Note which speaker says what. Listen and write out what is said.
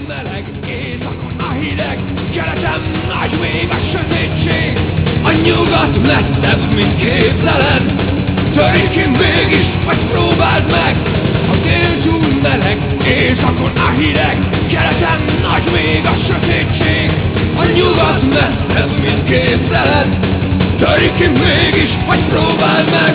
Speaker 1: meleg, éjszakon a hideg, keleten nagy még a sötétség. A nyugat messzebb, mint képzeled, törik ki mégis, vagy próbáld meg. A dél túl meleg, éjszakon a hideg, keleten nagy még a sötétség. A nyugat messzebb, mint képzeled, törik ki mégis, vagy próbáld meg.